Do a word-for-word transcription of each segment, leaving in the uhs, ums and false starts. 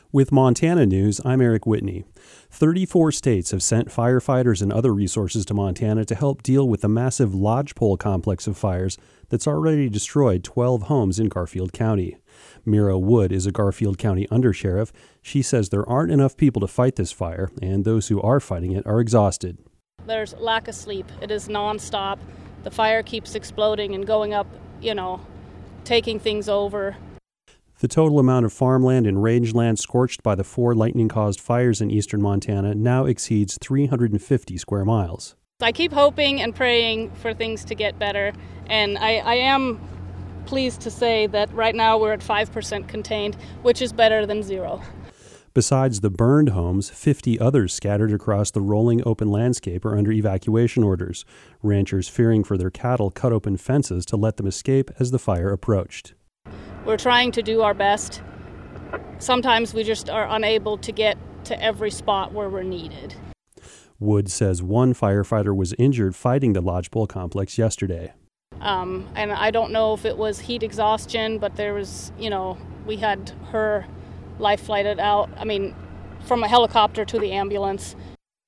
With Montana News, I'm Eric Whitney. thirty-four states have sent firefighters and other resources to Montana to help deal with the massive lodgepole complex of fires that's already destroyed twelve homes in Garfield County. Mira Wood is a Garfield County undersheriff. She says there aren't enough people to fight this fire, and those who are fighting it are exhausted. There's lack of sleep. It is nonstop. The fire keeps exploding and going up, you know, taking things over. The total amount of farmland and rangeland scorched by the four lightning-caused fires in eastern Montana now exceeds three hundred fifty square miles. I keep hoping and praying for things to get better, and I, I am pleased to say that right now we're at five percent contained, which is better than zero. Besides the burned homes, fifty others scattered across the rolling open landscape are under evacuation orders. Ranchers fearing for their cattle cut open fences to let them escape as the fire approached. We're trying to do our best. Sometimes we just are unable to get to every spot where we're needed. Wood says one firefighter was injured fighting the lodgepole complex yesterday. Um, and I don't know if it was heat exhaustion, but there was, you know, we had her life flighted out, I mean, from a helicopter to the ambulance.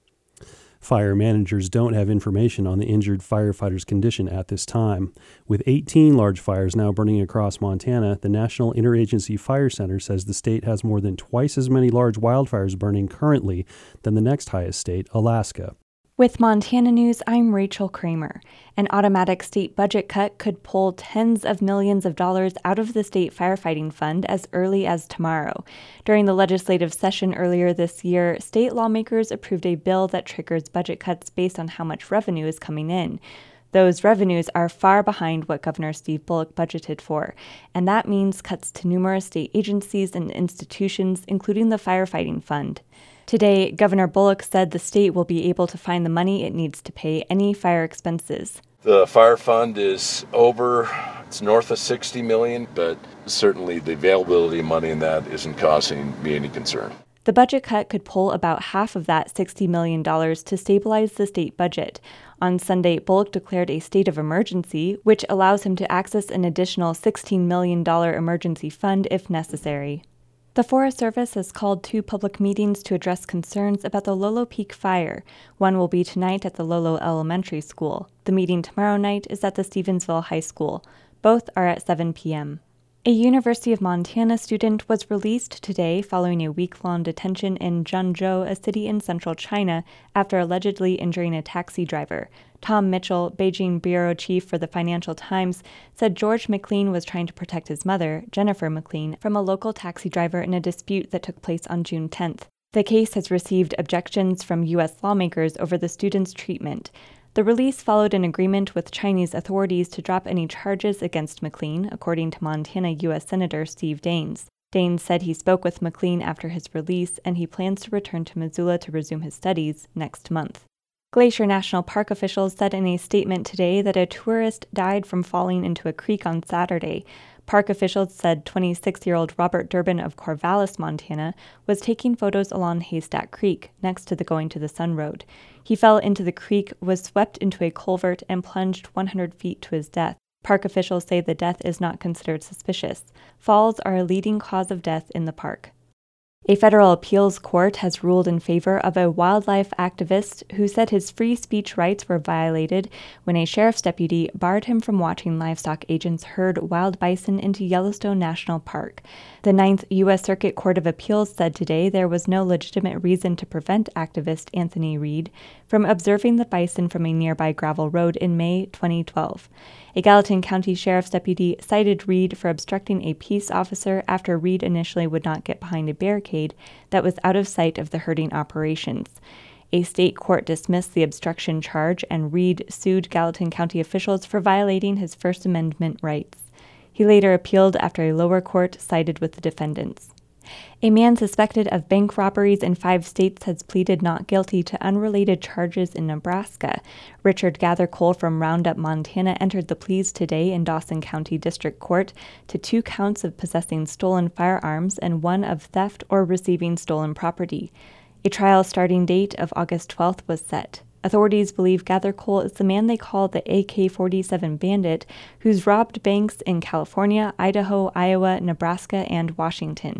Fire managers don't have information on the injured firefighter's condition at this time. With eighteen large fires now burning across Montana, the National Interagency Fire Center says the state has more than twice as many large wildfires burning currently than the next highest state, Alaska. With Montana News, I'm Rachel Kramer. An automatic state budget cut could pull tens of millions of dollars out of the state firefighting fund as early as tomorrow. During the legislative session earlier this year, state lawmakers approved a bill that triggers budget cuts based on how much revenue is coming in. Those revenues are far behind what Governor Steve Bullock budgeted for, and that means cuts to numerous state agencies and institutions, including the firefighting fund. Today, Governor Bullock said the state will be able to find the money it needs to pay any fire expenses. The fire fund is over, it's north of sixty million dollars, but certainly the availability of money in that isn't causing me any concern. The budget cut could pull about half of that sixty million dollars to stabilize the state budget. On Sunday, Bullock declared a state of emergency, which allows him to access an additional sixteen million dollars emergency fund if necessary. The Forest Service has called two public meetings to address concerns about the Lolo Peak fire. One will be tonight at the Lolo Elementary School. The meeting tomorrow night is at the Stevensville High School. Both are at seven p.m. A University of Montana student was released today following a week-long detention in Zhengzhou, a city in central China, after allegedly injuring a taxi driver. Tom Mitchell, Beijing bureau chief for the Financial Times, said George McLean was trying to protect his mother, Jennifer McLean, from a local taxi driver in a dispute that took place on June tenth. The case has received objections from U S lawmakers over the student's treatment. The release followed an agreement with Chinese authorities to drop any charges against McLean, according to Montana U S Senator Steve Daines. Daines said he spoke with McLean after his release, and he plans to return to Missoula to resume his studies next month. Glacier National Park officials said in a statement today that a tourist died from falling into a creek on Saturday. Park officials said twenty-six-year-old Robert Durbin of Corvallis, Montana, was taking photos along Haystack Creek, next to the Going to the Sun Road. He fell into the creek, was swept into a culvert, and plunged one hundred feet to his death. Park officials say the death is not considered suspicious. Falls are a leading cause of death in the park. A federal appeals court has ruled in favor of a wildlife activist who said his free speech rights were violated when a sheriff's deputy barred him from watching livestock agents herd wild bison into Yellowstone National Park. The Ninth U S Circuit Court of Appeals said today there was no legitimate reason to prevent activist Anthony Reed from observing the bison from a nearby gravel road in May twenty twelve. A Gallatin County Sheriff's deputy cited Reed for obstructing a peace officer after Reed initially would not get behind a barricade that was out of sight of the herding operations. A state court dismissed the obstruction charge, and Reed sued Gallatin County officials for violating his First Amendment rights. He later appealed after a lower court sided with the defendants. A man suspected of bank robberies in five states has pleaded not guilty to unrelated charges in Nebraska. Richard Gathercole from Roundup, Montana, entered the pleas today in Dawson County District Court to two counts of possessing stolen firearms and one of theft or receiving stolen property. A trial starting date of August twelfth was set. Authorities believe Gathercole is the man they call the A K forty-seven bandit, who's robbed banks in California, Idaho, Iowa, Nebraska, and Washington.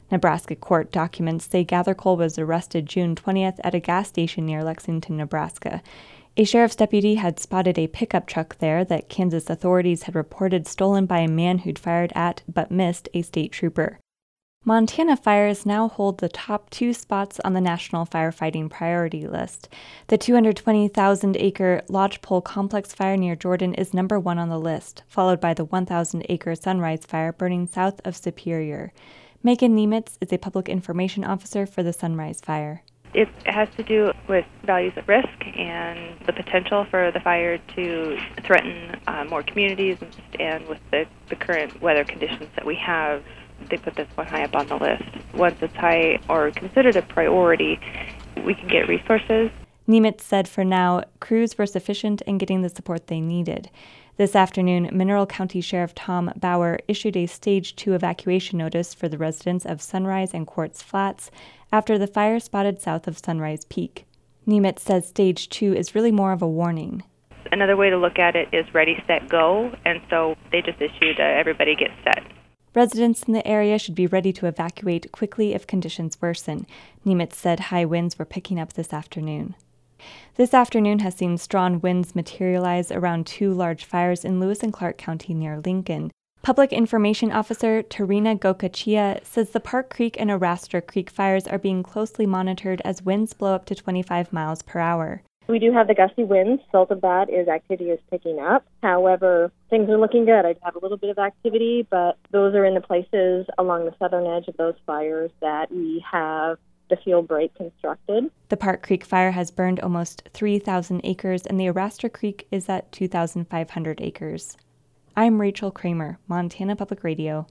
Nebraska court documents say Gathercole was arrested June twentieth at a gas station near Lexington, Nebraska. A sheriff's deputy had spotted a pickup truck there that Kansas authorities had reported stolen by a man who'd fired at, but missed, a state trooper. Montana fires now hold the top two spots on the National Firefighting Priority List. The two hundred twenty thousand acre Lodgepole Complex fire near Jordan is number one on the list, followed by the one thousand acre Sunrise fire burning south of Superior. Megan Nemitz is a public information officer for the Sunrise Fire. It has to do with values of risk and the potential for the fire to threaten uh, more communities, and with the, the current weather conditions that we have, they put this one high up on the list. Once it's high or considered a priority, we can get resources. Nemitz said for now, crews were sufficient in getting the support they needed. This afternoon, Mineral County Sheriff Tom Bauer issued a Stage two evacuation notice for the residents of Sunrise and Quartz Flats after the fire spotted south of Sunrise Peak. Nemitz says Stage two is really more of a warning. Another way to look at it is ready, set, go, and so they just issued a everybody get set. Residents in the area should be ready to evacuate quickly if conditions worsen. Nemitz said high winds were picking up this afternoon. This afternoon has seen strong winds materialize around two large fires in Lewis and Clark County near Lincoln. Public Information Officer Tarina Gokachia says the Park Creek and Arastra Creek fires are being closely monitored as winds blow up to twenty-five miles per hour. We do have the gusty winds. Result of that is activity is picking up. However, things are looking good. I have a little bit of activity, but those are in the places along the southern edge of those fires that we have the field break constructed. The Park Creek fire has burned almost three thousand acres, and the Arastra Creek is at two thousand five hundred acres. I'm Rachel Kramer, Montana Public Radio.